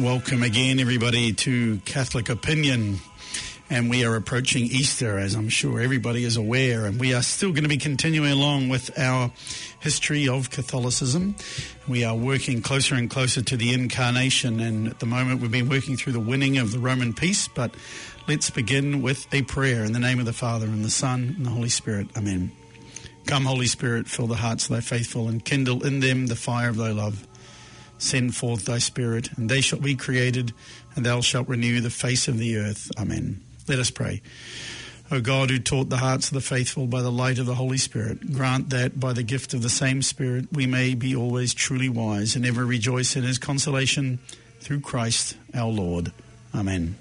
Welcome again, everybody, to Catholic Opinion. And we are approaching Easter, as I'm sure everybody is aware. And we are still going to be continuing along with our history of Catholicism. We are working closer and closer to the Incarnation. And at the moment, we've been working through the winning of the Roman peace. But let's begin with a prayer in the name of the Father, and the Son, and the Holy Spirit. Amen. Come, Holy Spirit, fill the hearts of thy faithful, and kindle in them the fire of thy love. Send forth thy Spirit, and they shall be created, and thou shalt renew the face of the earth. Amen. Let us pray. O God, who taught the hearts of the faithful by the light of the Holy Spirit, grant that by the gift of the same Spirit we may be always truly wise and ever rejoice in his consolation through Christ our Lord. Amen.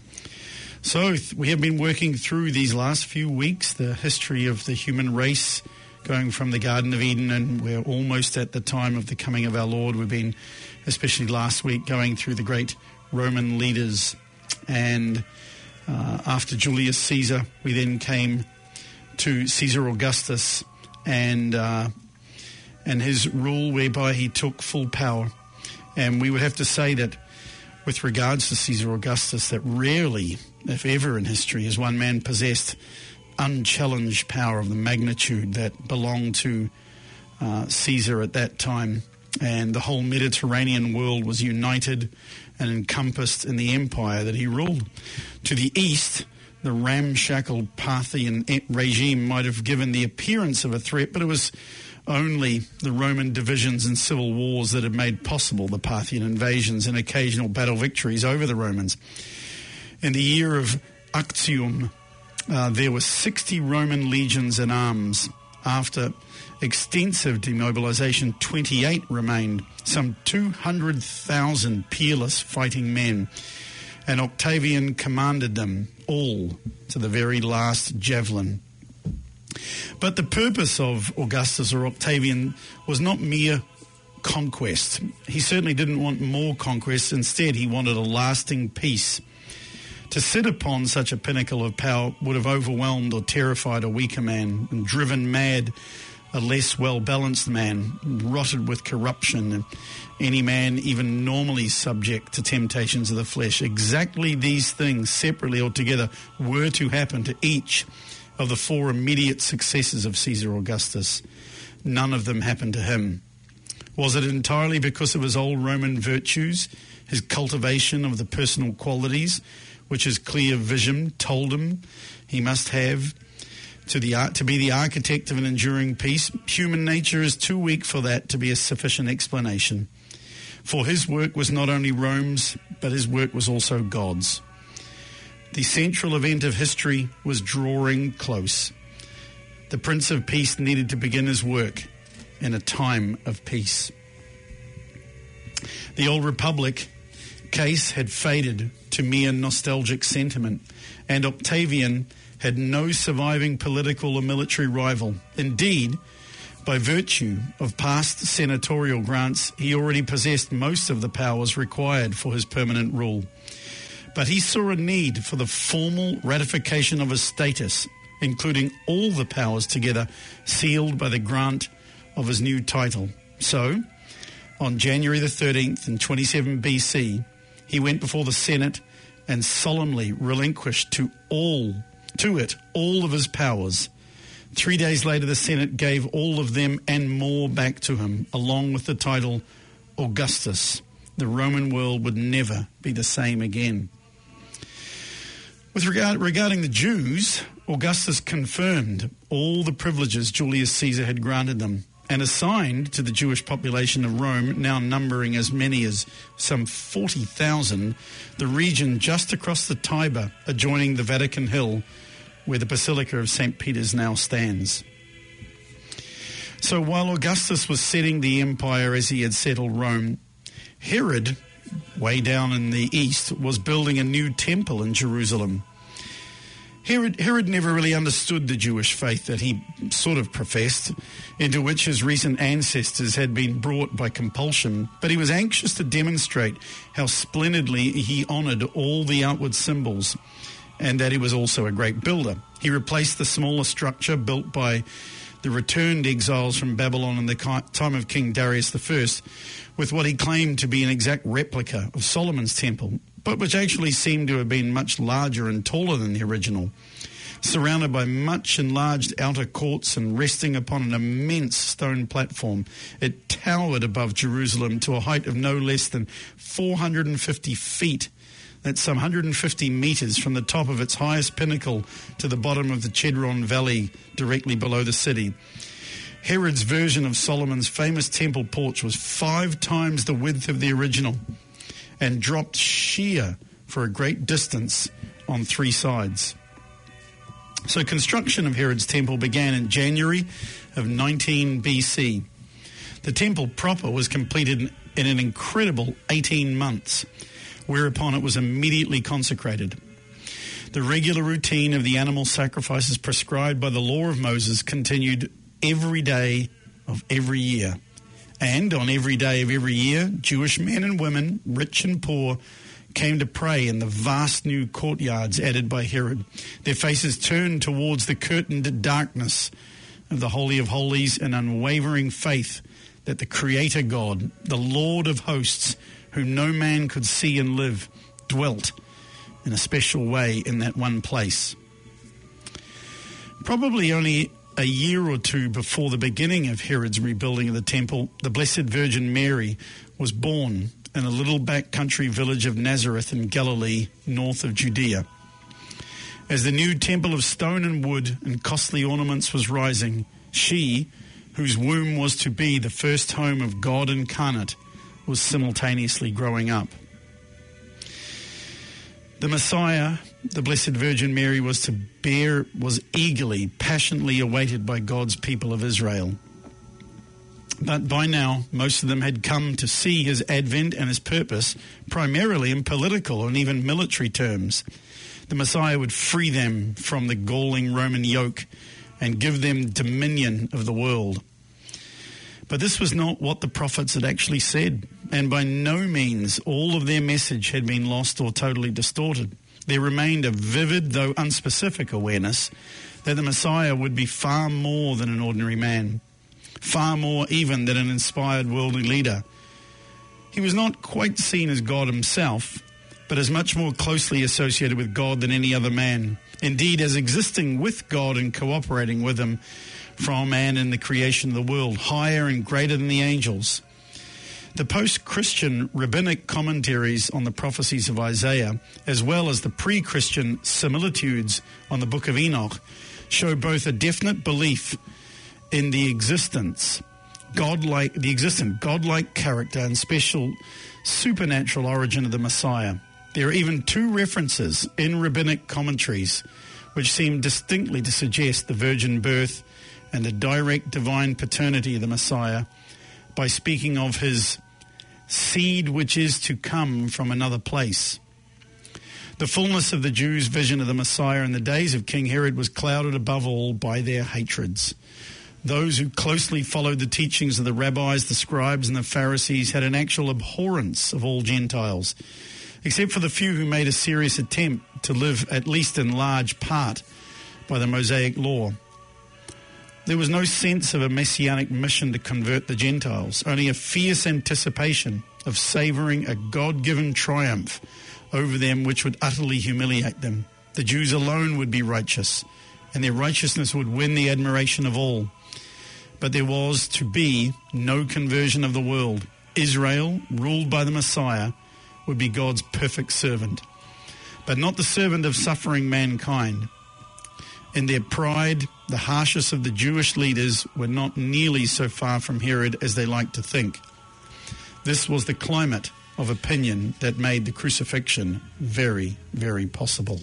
So we have been working through these last few weeks the history of the human race, going from the Garden of Eden, and we're almost at the time of the coming of our Lord. We've been, especially last week, going through the great Roman leaders. And after Julius Caesar, we then came to Caesar Augustus and his rule whereby he took full power. And we would have to say that with regards to Caesar Augustus, that rarely, if ever in history, has one man possessed unchallenged power of the magnitude that belonged to Caesar at that time. And the whole Mediterranean world was united and encompassed in the empire that he ruled. To the east, the ramshackle Parthian regime might have given the appearance of a threat, but it was only the Roman divisions and civil wars that had made possible the Parthian invasions and occasional battle victories over the Romans. In the year of Actium, there were 60 Roman legions in arms. After extensive demobilization, 28 remained, some 200,000 peerless fighting men, and Octavian commanded them all to the very last javelin. But the purpose of Augustus or Octavian was not mere conquest. He certainly didn't want more conquests. Instead, he wanted a lasting peace. To sit upon such a pinnacle of power would have overwhelmed or terrified a weaker man and driven mad a less well-balanced man, rotted with corruption, and any man even normally subject to temptations of the flesh. Exactly these things, separately or together, were to happen to each of the four immediate successors of Caesar Augustus. None of them happened to him. Was it entirely because of his old Roman virtues, his cultivation of the personal qualities, which his clear vision told him he must have to be the architect of an enduring peace? Human nature is too weak for that to be a sufficient explanation. For his work was not only Rome's, but his work was also God's. The central event of history was drawing close. The Prince of Peace needed to begin his work in a time of peace. The old Republic case had faded to mere nostalgic sentiment, and Octavian had no surviving political or military rival. Indeed, by virtue of past senatorial grants, he already possessed most of the powers required for his permanent rule. But he saw a need for the formal ratification of his status, including all the powers together, sealed by the grant of his new title. So, on January the 13th in 27 BC, he went before the Senate and solemnly relinquished to it all of his powers. 3 days later, the Senate gave all of them and more back to him, along with the title Augustus. The Roman world would never be the same again. With regarding the Jews, Augustus confirmed all the privileges Julius Caesar had granted them and assigned to the Jewish population of Rome, now numbering as many as some 40,000, the region just across the Tiber adjoining the Vatican Hill, where the Basilica of St. Peter's now stands. So while Augustus was setting the empire as he had settled Rome, Herod, way down in the east, was building a new temple in Jerusalem. Herod never really understood the Jewish faith that he sort of professed, into which his recent ancestors had been brought by compulsion, but he was anxious to demonstrate how splendidly he honoured all the outward symbols, and that he was also a great builder. He replaced the smaller structure built by the returned exiles from Babylon in the time of King Darius I, with what he claimed to be an exact replica of Solomon's temple, but which actually seemed to have been much larger and taller than the original, surrounded by much enlarged outer courts and resting upon an immense stone platform. It towered above Jerusalem to a height of no less than 450 feet. That's some 150 meters from the top of its highest pinnacle to the bottom of the Chedron Valley directly below the city. Herod's version of Solomon's famous temple porch was 5 times the width of the original and dropped sheer for a great distance on 3 sides. So construction of Herod's temple began in January of 19 BC. The temple proper was completed in an incredible 18 months, whereupon it was immediately consecrated. The regular routine of the animal sacrifices prescribed by the law of Moses continued every day of every year. And on every day of every year, Jewish men and women, rich and poor, came to pray in the vast new courtyards added by Herod, their faces turned towards the curtained darkness of the Holy of Holies in unwavering faith that the Creator God, the Lord of hosts, whom no man could see and live, dwelt in a special way in that one place. Probably only a year or two before the beginning of Herod's rebuilding of the temple, the Blessed Virgin Mary was born in a little backcountry village of Nazareth in Galilee, north of Judea. As the new temple of stone and wood and costly ornaments was rising, she, whose womb was to be the first home of God incarnate, was simultaneously growing up. The Messiah, the Blessed Virgin Mary, was eagerly, passionately awaited by God's people of Israel. But by now, most of them had come to see his advent and his purpose, primarily in political and even military terms. The Messiah would free them from the galling Roman yoke and give them dominion of the world. But this was not what the prophets had actually said, and by no means all of their message had been lost or totally distorted. There remained a vivid, though unspecific, awareness that the Messiah would be far more than an ordinary man, far more even than an inspired worldly leader. He was not quite seen as God himself, but as much more closely associated with God than any other man. Indeed, as existing with God and cooperating with him from and in the creation of the world, higher and greater than the angels. The post-Christian rabbinic commentaries on the prophecies of Isaiah, as well as the pre-Christian similitudes on the book of Enoch, show both a definite belief in the existent godlike character and special supernatural origin of the Messiah. There are even 2 references in rabbinic commentaries which seem distinctly to suggest the virgin birth and the direct divine paternity of the Messiah by speaking of his seed which is to come from another place. The fullness of the Jews' vision of the Messiah in the days of King Herod was clouded above all by their hatreds. Those who closely followed the teachings of the rabbis, the scribes, and the Pharisees had an actual abhorrence of all Gentiles, except for the few who made a serious attempt to live, at least in large part, by the Mosaic law. There was no sense of a messianic mission to convert the Gentiles, only a fierce anticipation of savouring a God-given triumph over them which would utterly humiliate them. The Jews alone would be righteous, and their righteousness would win the admiration of all. But there was to be no conversion of the world. Israel, ruled by the Messiah, would be God's perfect servant, but not the servant of suffering mankind. In their pride, the harshest of the Jewish leaders were not nearly so far from Herod as they liked to think. This was the climate of opinion that made the crucifixion very, very possible.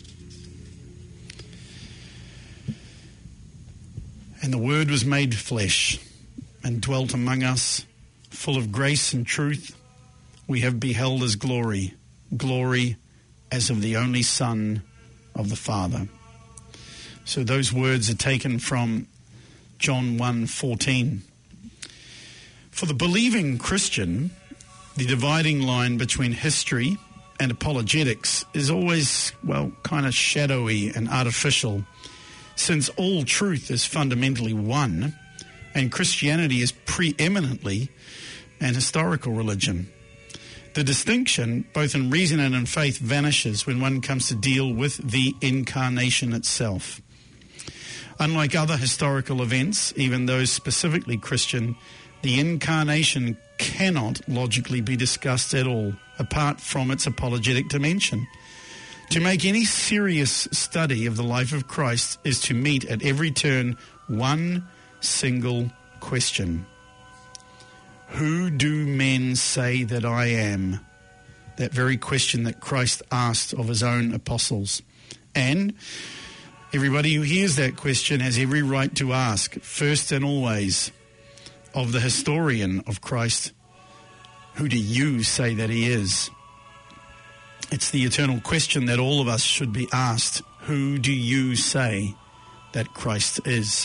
And the Word was made flesh and dwelt among us, full of grace and truth. We have beheld his glory, glory as of the only Son of the Father. So those words are taken from John 1:14. For the believing Christian, the dividing line between history and apologetics is always, kind of shadowy and artificial. Since all truth is fundamentally one, and Christianity is preeminently an historical religion. The distinction, both in reason and in faith, vanishes when one comes to deal with the incarnation itself. Unlike other historical events, even those specifically Christian, the incarnation cannot logically be discussed at all, apart from its apologetic dimension. To make any serious study of the life of Christ is to meet at every turn one single question. Who do men say that I am? That very question that Christ asked of his own apostles. And everybody who hears that question has every right to ask, first and always, of the historian of Christ, who do you say that he is? It's the eternal question that all of us should be asked. Who do you say that Christ is?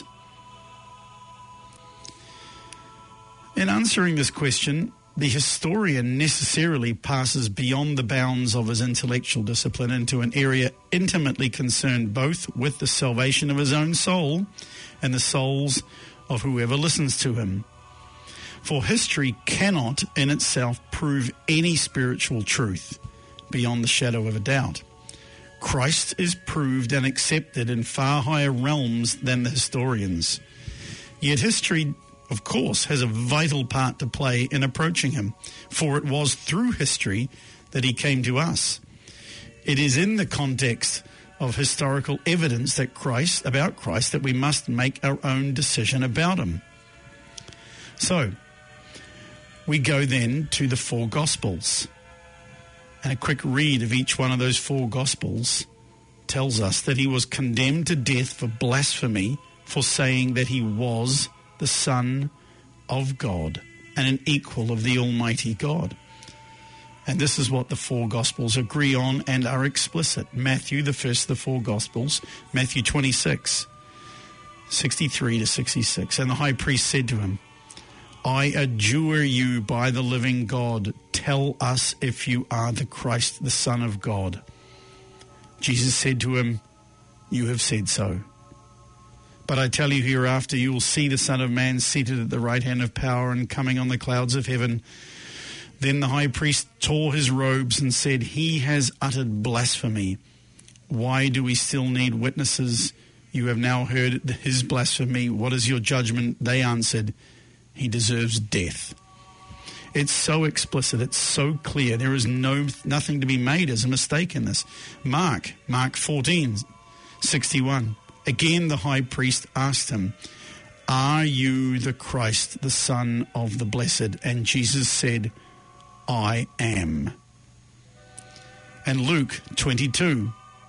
In answering this question, the historian necessarily passes beyond the bounds of his intellectual discipline into an area intimately concerned both with the salvation of his own soul and the souls of whoever listens to him. For history cannot in itself prove any spiritual truth beyond the shadow of a doubt. Christ is proved and accepted in far higher realms than the historians. Yet history, of course, has a vital part to play in approaching him, for it was through history that he came to us. It is in the context of historical evidence about Christ that we must make our own decision about him. So, we go then to the four Gospels. And a quick read of each one of those four Gospels tells us that he was condemned to death for blasphemy, for saying that he was the Son of God and an equal of the Almighty God. And this is what the four Gospels agree on and are explicit. Matthew, the first of the four Gospels, Matthew 26, 63 to 66. And the high priest said to him, I adjure you by the living God, tell us if you are the Christ, the Son of God. Jesus said to him, you have said so. But I tell you, hereafter you will see the Son of Man seated at the right hand of power and coming on the clouds of heaven. Then the high priest tore his robes and said, he has uttered blasphemy. Why do we still need witnesses? You have now heard his blasphemy. What is your judgment? They answered, he deserves death. It's so explicit. It's so clear. There is nothing to be made as a mistake in this. Mark 14, 61. Again, the high priest asked him, are you the Christ, the Son of the Blessed? And Jesus said, I am. And Luke 22,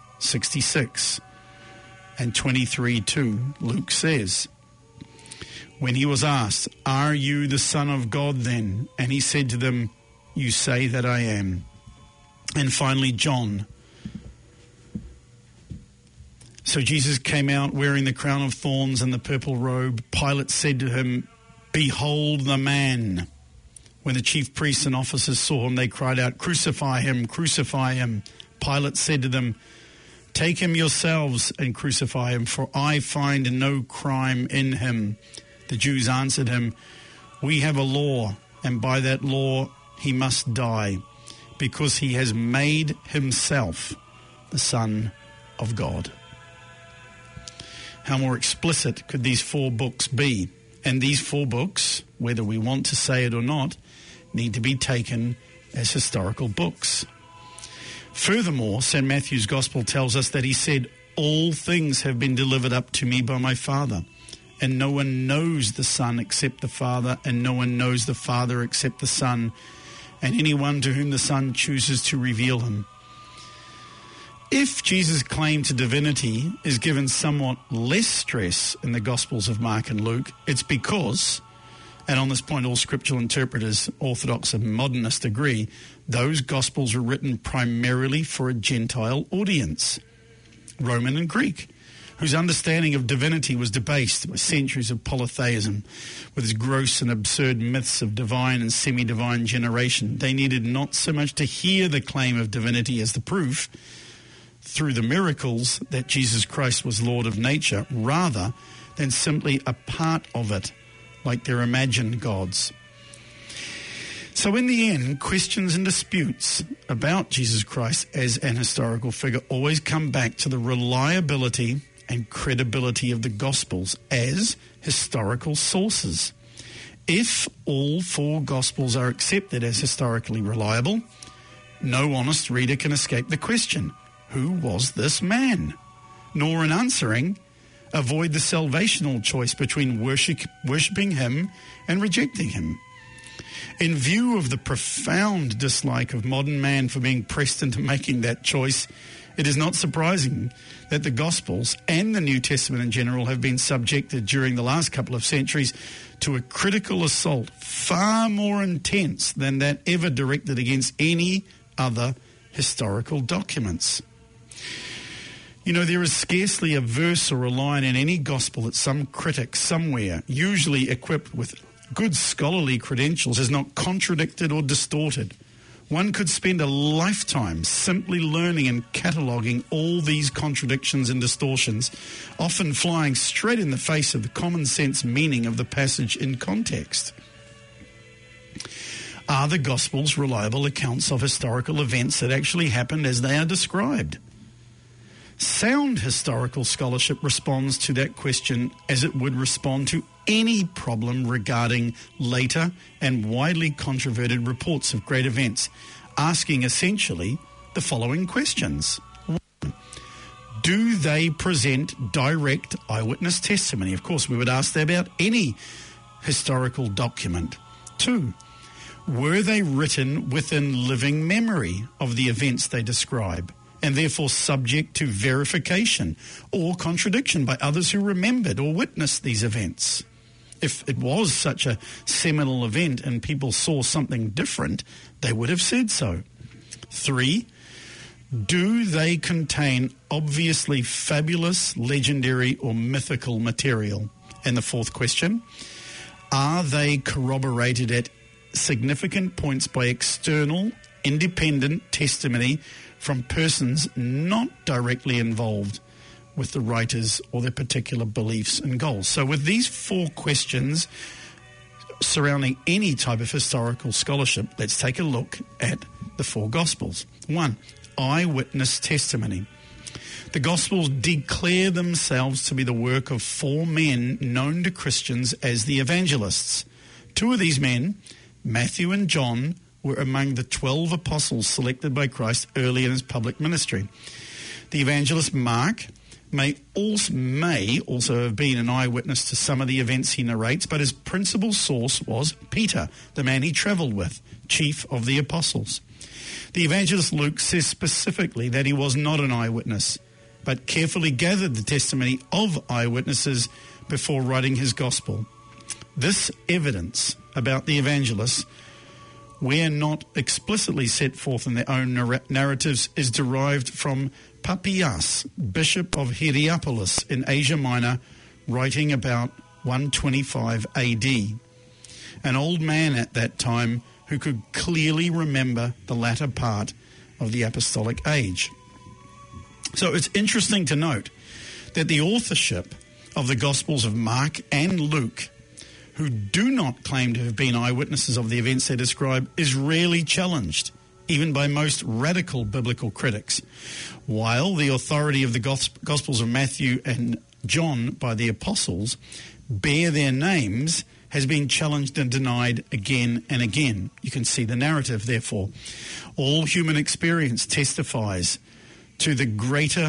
66 and 23:2, Luke says, when he was asked, are you the Son of God then? And he said to them, you say that I am. And finally, John. So Jesus came out wearing the crown of thorns and the purple robe. Pilate said to him, behold the man. When the chief priests and officers saw him, they cried out, crucify him, crucify him. Pilate said to them, take him yourselves and crucify him, for I find no crime in him. The Jews answered him, we have a law, and by that law he must die, because he has made himself the Son of God. How more explicit could these four books be? And these four books, whether we want to say it or not, need to be taken as historical books. Furthermore, St. Matthew's Gospel tells us that he said, all things have been delivered up to me by my Father. And no one knows the Son except the Father, and no one knows the Father except the Son, and anyone to whom the Son chooses to reveal him. If Jesus' claim to divinity is given somewhat less stress in the Gospels of Mark and Luke, it's because, and on this point all scriptural interpreters, Orthodox and Modernist agree, those Gospels were written primarily for a Gentile audience, Roman and Greek, whose understanding of divinity was debased by centuries of polytheism, with its gross and absurd myths of divine and semi-divine generation. They needed not so much to hear the claim of divinity as the proof, through the miracles, that Jesus Christ was Lord of nature, rather than simply a part of it, like their imagined gods. So in the end, questions and disputes about Jesus Christ as an historical figure always come back to the reliability and credibility of the Gospels as historical sources. If all four Gospels are accepted as historically reliable, no honest reader can escape the question, who was this man? Nor in answering, avoid the salvational choice between worshipping him and rejecting him. In view of the profound dislike of modern man for being pressed into making that choice, it is not surprising that the Gospels and the New Testament in general have been subjected during the last couple of centuries to a critical assault far more intense than that ever directed against any other historical documents. You know, there is scarcely a verse or a line in any Gospel that some critic somewhere, usually equipped with good scholarly credentials, is not contradicted or distorted. One could spend a lifetime simply learning and cataloguing all these contradictions and distortions, often flying straight in the face of the common sense meaning of the passage in context. Are the Gospels reliable accounts of historical events that actually happened as they are described? Sound historical scholarship responds to that question as it would respond to any problem regarding later and widely controverted reports of great events, asking essentially the following questions. 1. Do they present direct eyewitness testimony? Of course, we would ask that about any historical document. 2. Were they written within living memory of the events they describe, and therefore subject to verification or contradiction by others who remembered or witnessed these events? If it was such a seminal event and people saw something different, they would have said so. 3, do they contain obviously fabulous, legendary or mythical material? And the 4th question, are they corroborated at significant points by external, independent testimony from persons not directly involved with the writers or their particular beliefs and goals? So with these 4 questions surrounding any type of historical scholarship, let's take a look at the 4 Gospels. 1, eyewitness testimony. The Gospels declare themselves to be the work of 4 men known to Christians as the evangelists. 2 of these men, Matthew and John, were among the 12 apostles selected by Christ early in his public ministry. The evangelist Mark may also have been an eyewitness to some of the events he narrates, but his principal source was Peter, the man he travelled with, chief of the apostles. The evangelist Luke says specifically that he was not an eyewitness, but carefully gathered the testimony of eyewitnesses before writing his gospel. This evidence about the evangelists, where not explicitly set forth in their own narratives, is derived from Papias, bishop of Hierapolis in Asia Minor, writing about 125 AD. An old man at that time who could clearly remember the latter part of the apostolic age. So it's interesting to note that the authorship of the Gospels of Mark and Luke, who do not claim to have been eyewitnesses of the events they describe, is rarely challenged, even by most radical biblical critics, while the authority of the Gospels of Matthew and John by the apostles bear their names has been challenged and denied again and again. You can see the narrative, therefore. All human experience testifies to the greater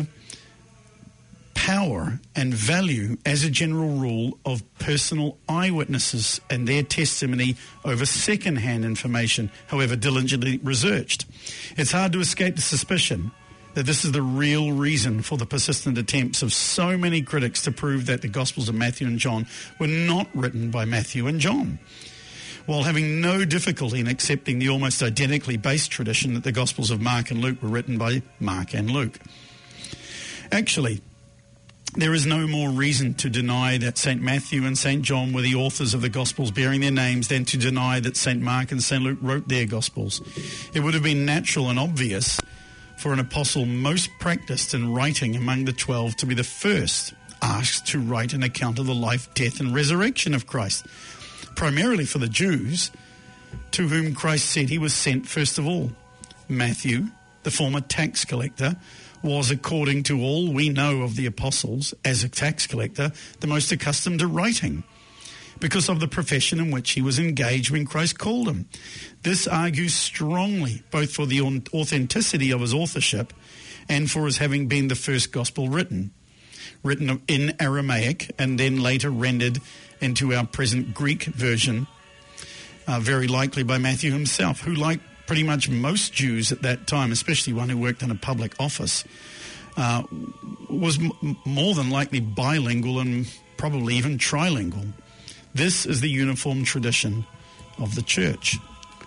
power and value as a general rule of personal eyewitnesses and their testimony over second-hand information, however diligently researched. It's hard to escape the suspicion that this is the real reason for the persistent attempts of so many critics to prove that the Gospels of Matthew and John were not written by Matthew and John, while having no difficulty in accepting the almost identically based tradition that the Gospels of Mark and Luke were written by Mark and Luke. Actually, there is no more reason to deny that St. Matthew and St. John were the authors of the Gospels bearing their names than to deny that St. Mark and St. Luke wrote their Gospels. It would have been natural and obvious for an apostle most practiced in writing among the 12 to be the first asked to write an account of the life, death and resurrection of Christ. primarily for the Jews, to whom Christ said he was sent first of all. Matthew, the former tax collector, was, according to all we know of the apostles, as a tax collector, the most accustomed to writing, because of the profession in which he was engaged when Christ called him. This argues strongly both for the authenticity of his authorship and for his having been the first gospel written in Aramaic and then later rendered into our present Greek version, very likely by Matthew himself, who, like pretty much most Jews at that time, especially one who worked in a public office, was more than likely bilingual and probably even trilingual. This is the uniform tradition of the church.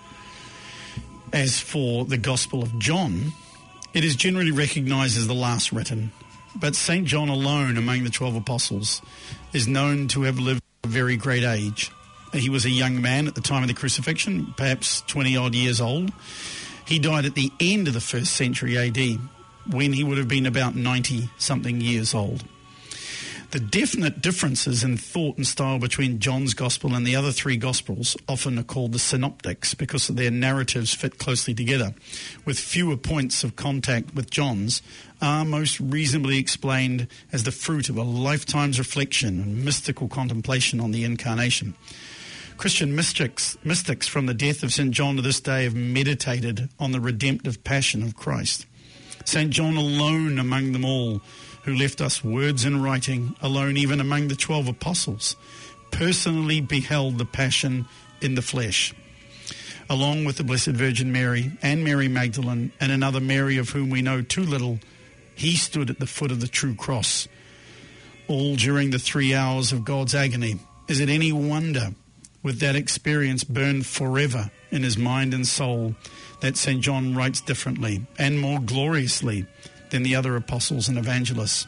As for the Gospel of John, it is generally recognized as the last written, but St. John alone among the 12 apostles is known to have lived a very great age. He was a young man at the time of the crucifixion, perhaps 20-odd years old. He died at the end of the 1st century AD, when he would have been about 90-something years old. The definite differences in thought and style between John's Gospel and the other 3 Gospels often are called the synoptics because their narratives fit closely together, with fewer points of contact with John's, are most reasonably explained as the fruit of a lifetime's reflection and mystical contemplation on the Incarnation. Christian mystics from the death of St. John to this day have meditated on the redemptive passion of Christ. St. John alone among them all, who left us words in writing, alone even among the 12 apostles, personally beheld the passion in the flesh. Along with the Blessed Virgin Mary and Mary Magdalene and another Mary of whom we know too little, he stood at the foot of the true cross, all during the 3 hours of God's agony. Is it any wonder, with that experience burned forever in his mind and soul, that St. John writes differently and more gloriously than the other apostles and evangelists?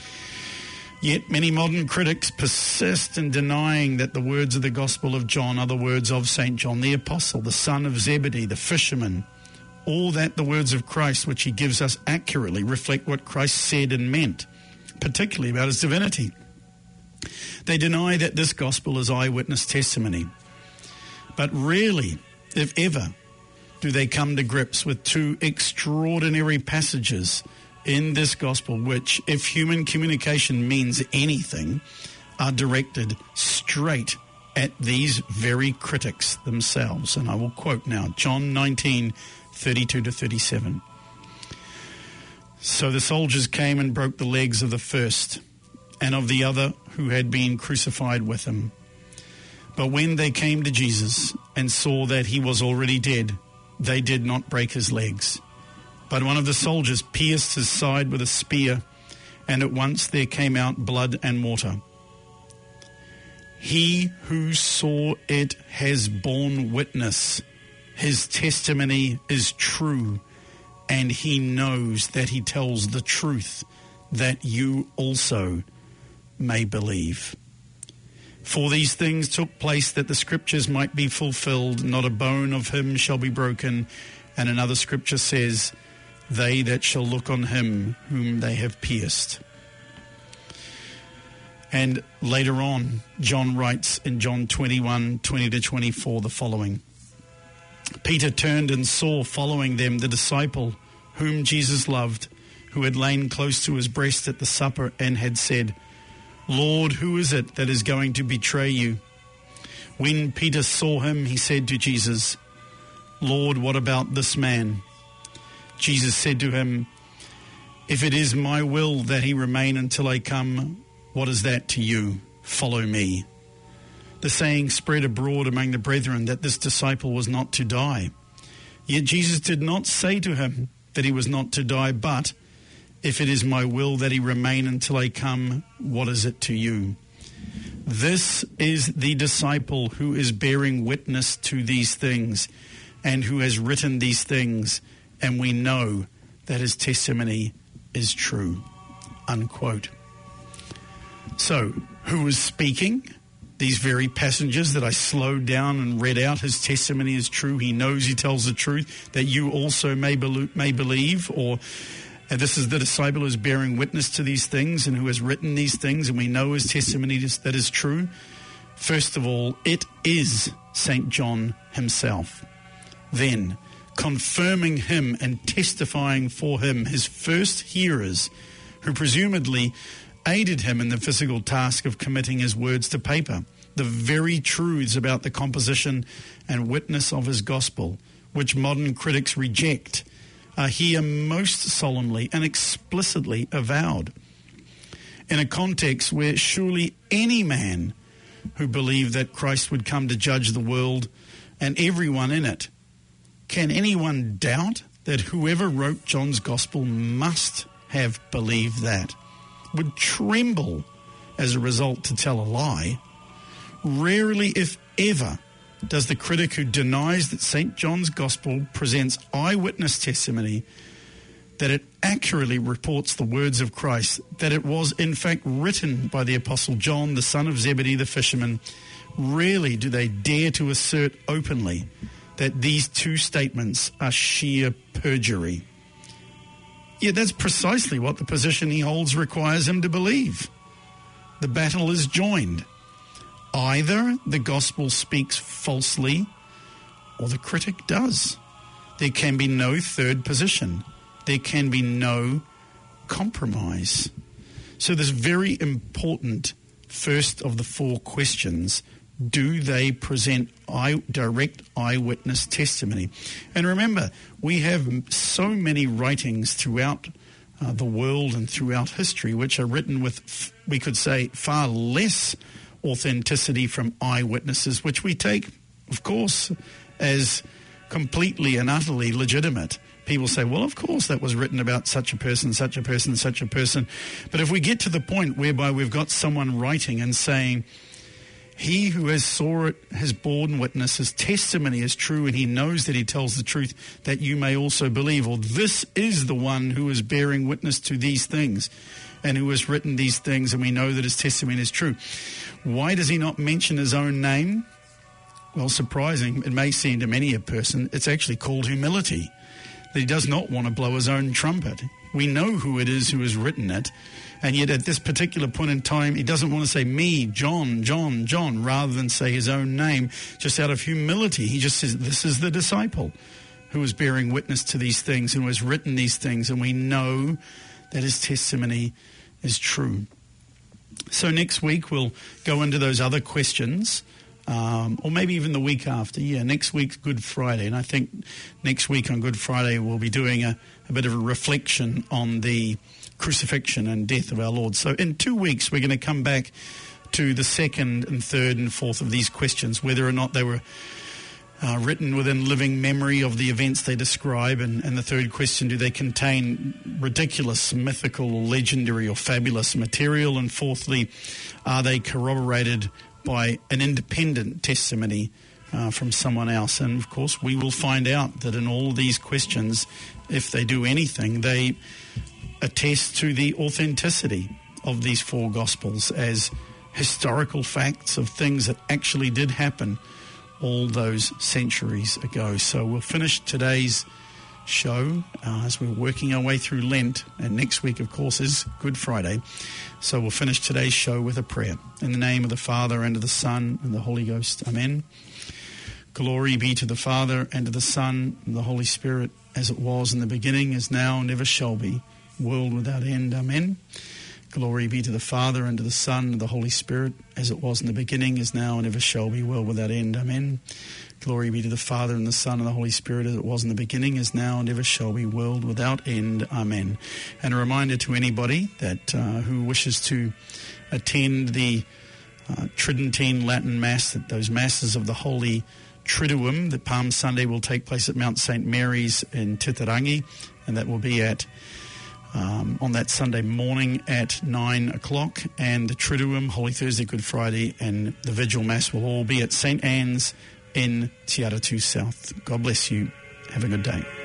Yet many modern critics persist in denying that the words of the Gospel of John are the words of St. John the Apostle, the son of Zebedee, the fisherman, or that the words of Christ which he gives us accurately reflect what Christ said and meant, particularly about his divinity. They deny that this Gospel is eyewitness testimony. But rarely, if ever, do they come to grips with 2 extraordinary passages in this Gospel which, if human communication means anything, are directed straight at these very critics themselves. And I will quote now, John 19:32-37. So the soldiers came and broke the legs of the first and of the other who had been crucified with him. But when they came to Jesus and saw that he was already dead, they did not break his legs. But one of the soldiers pierced his side with a spear, and at once there came out blood and water. He who saw it has borne witness. His testimony is true, and he knows that he tells the truth, that you also may believe. For these things took place that the scriptures might be fulfilled, not a bone of him shall be broken. And another scripture says, they that shall look on him whom they have pierced. And later on, John writes in John 21:20-24 the following. Peter turned and saw following them the disciple whom Jesus loved, who had lain close to his breast at the supper and had said, Lord, who is it that is going to betray you? When Peter saw him, he said to Jesus, Lord, what about this man? Jesus said to him, if it is my will that he remain until I come, what is that to you? Follow me. The saying spread abroad among the brethren that this disciple was not to die. Yet Jesus did not say to him that he was not to die, but if it is my will that he remain until I come, what is it to you? This is the disciple who is bearing witness to these things and who has written these things, and we know that his testimony is true. Unquote. So, who is speaking? These very passengers that I slowed down and read out, his testimony is true. He knows he tells the truth, that you also may believe, or this is the disciple who is bearing witness to these things and who has written these things, and we know his testimony that is true. First of all, it is St. John himself. Then, confirming him and testifying for him, his first hearers, who presumably aided him in the physical task of committing his words to paper, the very truths about the composition and witness of his gospel, which modern critics reject, are here most solemnly and explicitly avowed. In a context where surely any man who believed that Christ would come to judge the world and everyone in it, can anyone doubt that whoever wrote John's gospel must have believed that, would tremble as a result to tell a lie? Rarely, if ever, does the critic who denies that St. John's gospel presents eyewitness testimony, that it accurately reports the words of Christ, that it was in fact written by the Apostle John, the son of Zebedee the fisherman, rarely do they dare to assert openly that these two statements are sheer perjury. Yet that's precisely what the position he holds requires him to believe. The battle is joined. Either the gospel speaks falsely or the critic does. There can be no third position. There can be no compromise. So this very important first of the four questions: do they present direct eyewitness testimony? And remember, we have so many writings throughout the world and throughout history which are written with, we could say, far less authenticity from eyewitnesses, which we take, of course, as completely and utterly legitimate. People say, well, of course, that was written about such a person, such a person, such a person. But if we get to the point whereby we've got someone writing and saying, he who has saw it has borne witness, his testimony is true, and he knows that he tells the truth, that you may also believe, or this is the one who is bearing witness to these things and who has written these things, and we know that his testimony is true. Why does he not mention his own name? Well, surprising, it may seem to many a person, it's actually called humility, that he does not want to blow his own trumpet. We know who it is who has written it, and yet at this particular point in time, he doesn't want to say me, John, John, John, rather than say his own name, just out of humility. He just says, this is the disciple who is bearing witness to these things and who has written these things, and we know that his testimony is true. So next week we'll go into those other questions, or maybe even the week after. Yeah, next week's Good Friday, and I think next week on Good Friday we'll be doing a bit of a reflection on the crucifixion and death of our Lord. So in 2 weeks we're going to come back to the second and third and fourth of these questions, whether or not they were written within living memory of the events they describe, and the third question, do they contain ridiculous, mythical, legendary or fabulous material, and fourthly, are they corroborated by an independent testimony from someone else? And of course we will find out that in all of these questions, if they do anything, they attest to the authenticity of these four Gospels as historical facts of things that actually did happen all those centuries ago. So we'll finish today's show as we're working our way through Lent, and next week, of course, is Good Friday. So we'll finish today's show with a prayer. In the name of the Father, and of the Son, and the Holy Ghost. Amen. Glory be to the Father, and to the Son, and the Holy Spirit, as it was in the beginning, is now, and ever shall be, world without end. Amen. Glory be to the Father, and to the Son, and the Holy Spirit, as it was in the beginning, is now, and ever shall be, world without end. Amen. Glory be to the Father, and the Son, and the Holy Spirit, as it was in the beginning, is now, and ever shall be, world without end. Amen. And a reminder to anybody that who wishes to attend the Tridentine Latin Mass, that those Masses of the Holy Triduum, that Palm Sunday will take place at Mount St. Mary's in Titirangi, and that will be at on that Sunday morning at 9 o'clock, and the Triduum, Holy Thursday, Good Friday, and the Vigil Mass will all be at St. Anne's in Te Aratu South. God bless you. Have a good day.